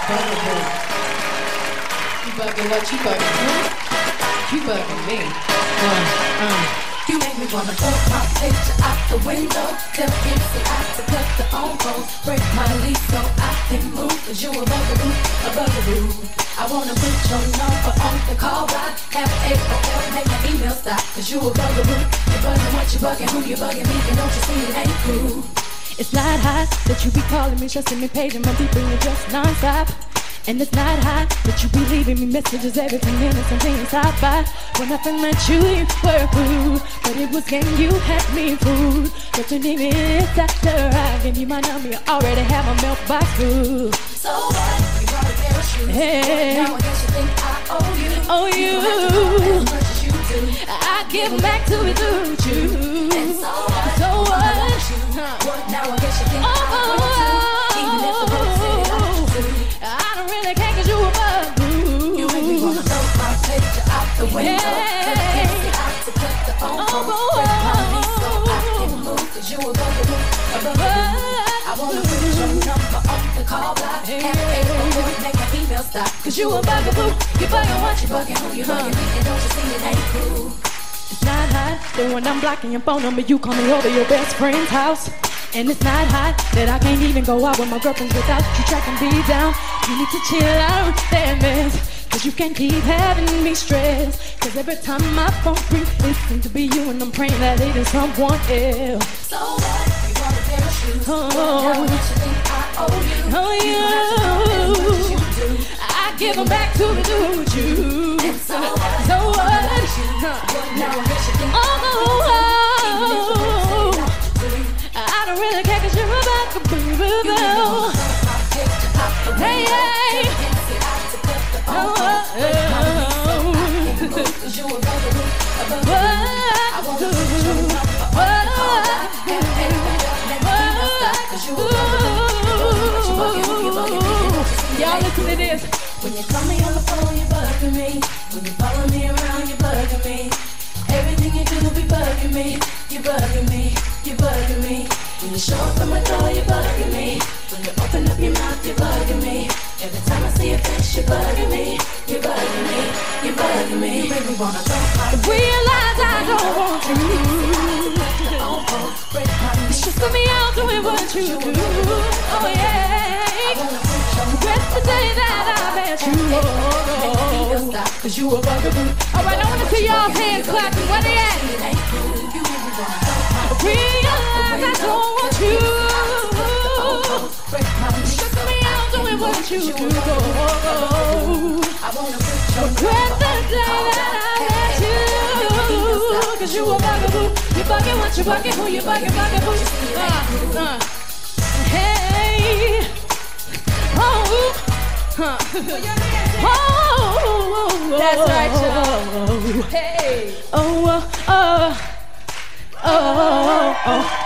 Bugaboo. You bugging what you bugging who? You bugging me. You make me wanna throw my picture out the window. Tell MC I to cut the phone calls. Break my lease so I can move. Cause you a bugaboo, a bugaboo. I wanna put your number on the call by. Have AOL, make my email stop. Cause you a bugaboo. You bugging what you bugging, who you bugging me. And don't you see it ain't cool. It's not hot that you be calling me, stressing me, paging my people, you're just non-stop. And it's not hot that you be leaving me messages every 10 minutes and saying stop by. When I feel like you were rude, but it was game you had me fooled. But you need me after I gave you my number, you already have my mailbox full. So what? You brought a pair of shoes. Hey. Now I guess you think I owe you. Oh you. As much as you do. I give them back to you. And so what? So what? Now I guess you think I owe you. Even if the road said I do. I don't really care cause you a bugaboo. You make me wanna throw my picture out the window. Hey. Out to cut the phone calls. Break my lease so I can move. Cause you a bugaboo, a bugaboo. I wanna put your number on the call block. Make my email stop. Cause you a bugaboo. You bugging what You bugging who you bugging me. And don't you see it ain't cool. It's not hot that when I'm blocking your phone number, you call me over your best friend's house. And it's not hot that I can't even go out with my girlfriends without you tracking me down. You need to chill out, damn it. Cause you can't keep having me stressed. Cause every time my phone rings, it seems to be you, and I'm praying that it is someone else. So what? You brought a pair of shoes. Now I guess you think I owe you. Oh you. I give them back to you. And so what? So what? Now I guess you think Oh, I don't really care cause you're a bugaboo. Hey, hey. Oh, y'all listen to this. When you call me on the phone, you're bugging me. When you follow me around, you're bugging me. Everything you do be bugging me. You're bugging me. You're bugging me. When you show up at my door, you're bugging me. When you open up your mouth, you're bugging me. Every time I see your face, you're bugging me. You're bugging me. You're bugging me. You make me wanna realize I don't want you. It's just me out doing what you do. Oh yeah. Regret the day that I met you. Cause you a bugaboo. Alright, I wanna see y'all hands clapping. Where they at? Realize I don't want you. It's just me out doing what you do. Regret the day that I met you. Cause you a bugaboo. You bugging what you bugging, who you bugging, bugaboo. Hey. Oh, That's right, y'all. Hey. Oh.